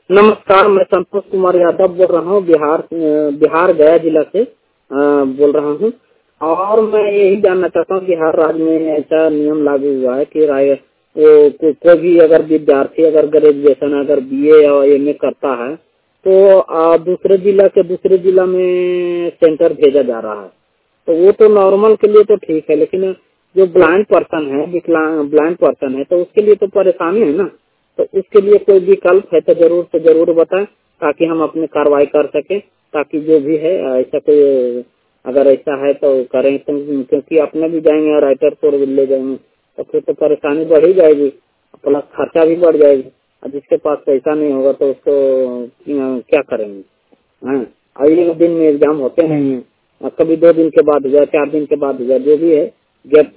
नमस्कार, मैं संतोष कुमार यादव बोल रहा हूँ। बिहार गया जिला से बोल रहा हूँ। और मैं यही जानना चाहता हूँ कि हर राज्य में ऐसा नियम लागू हुआ है कि कोई भी अगर विद्यार्थी अगर ग्रेजुएशन अगर बीए या एमए करता है तो दूसरे जिला में सेंटर भेजा जा रहा है। तो वो तो नॉर्मल के लिए तो ठीक है, लेकिन जो ब्लाइंड पर्सन है, ब्लाइंड पर्सन है, तो उसके लिए तो परेशानी है ना। तो इसके लिए कोई विकल्प है तो जरूर बताएं, ताकि हम अपनी कार्रवाई कर सकें। ताकि जो भी है ऐसा कोई अगर ऐसा है तो करें, क्योंकि अपने भी जाएंगे और राइटर को ले जाएंगे तो फिर तो परेशानी बढ़ ही जाएगी, प्लस खर्चा भी बढ़ जाएगी। और जिसके पास पैसा नहीं होगा तो उसको क्या करेंगे। हाँ, और एक दिन में एग्जाम होते नहीं है, और कभी 2 दिन के बाद हो जाए, 4 दिन के बाद हो जाए, जो भी है गैप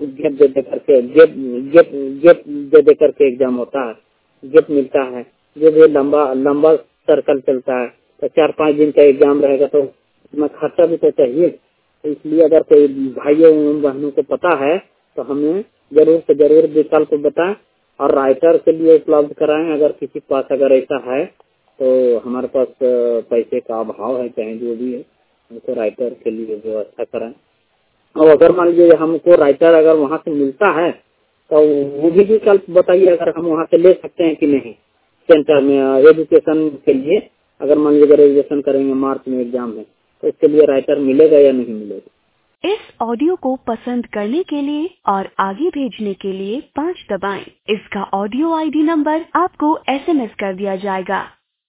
दे करके एग्जाम होता है, गिफ्ट मिलता है। जो भी लंबा सर्कल चलता है तो 4-5 दिन का एग्जाम रहेगा तो उसमें खर्चा भी तो चाहिए। तो इसलिए अगर कोई भाइयों बहनों को पता है तो हमें जरूर से जरूर विकल्प बताएं और राइटर के लिए उपलब्ध कराएं। अगर किसी के पास अगर ऐसा है तो हमारे पास पैसे का अभाव है, चाहे जो भी है, हमको राइटर के लिए व्यवस्था कराएं। और अगर मान लीजिए हमको राइटर अगर वहाँ से मिलता है तो वो भी विकल्प बताइए, अगर हम वहाँ से ले सकते हैं कि नहीं सेंटर में एजुकेशन के लिए। अगर मान लीजिए ग्रेजुएशन करेंगे, मार्च में एग्जाम है, तो इसके लिए राइटर मिलेगा या नहीं मिलेगा। इस ऑडियो को पसंद करने के लिए और आगे भेजने के लिए 5 दबाएं। इसका ऑडियो आईडी नंबर आपको SMS कर दिया जाएगा।